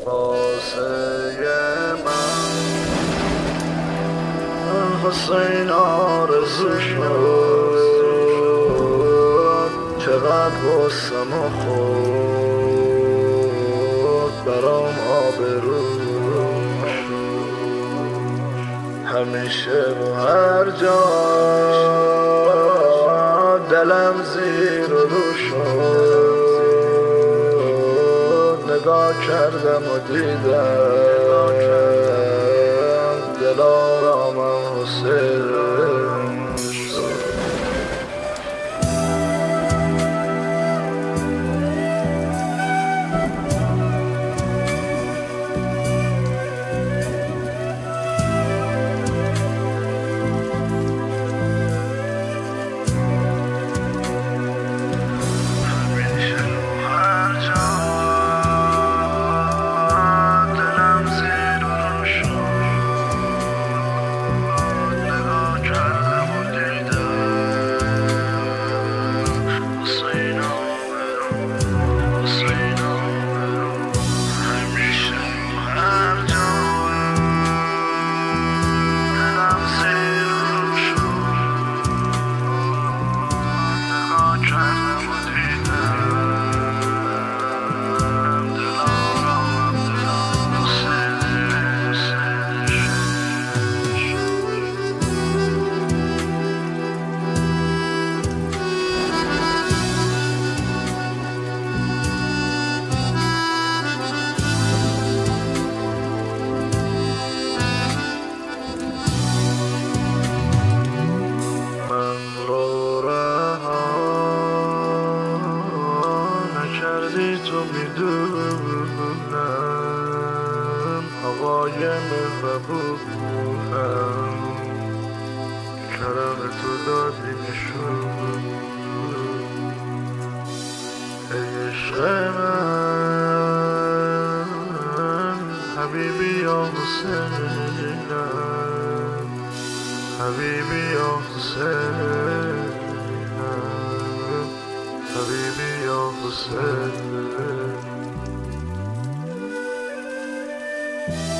واسه من حسین آرزو شد، چقدر غصم و خود برام آبروم شد. همیشه و هر جا دلم زیر و رو شد، نگاه کردم و دیدم دلارامم حسین شد. تو میدونم هوای مهربونم، کرم تو دادی نشون. ای عشق من حبیبی یا حسینم، حبیبی یا حسینم، حبیبی یا حسین.